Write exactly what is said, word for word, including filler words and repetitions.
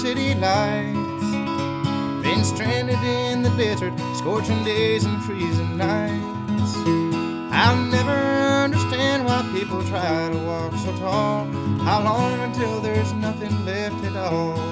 city lights, been stranded in the desert, scorching days and freezing nights. I'll never understand why people try to walk so tall. How long until there's nothing left at all?